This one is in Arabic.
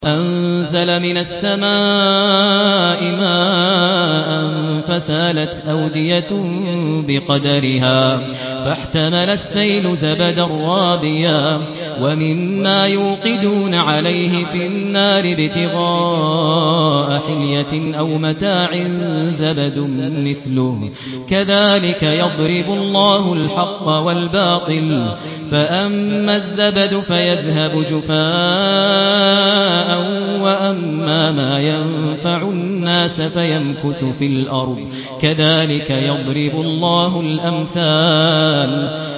أنزل من السماء ماء فسالت أودية بقدرها فاحتمل السيل زبدا رابيا ومما يوقدون عليه في النار ابتغاء حلية أو متاع زبد مثله كذلك يضرب الله الحق والباطل فأما الزبد فيذهب جفاء وأما ما ينفع الناس فيمكث في الأرض كذلك يضرب الله الأمثال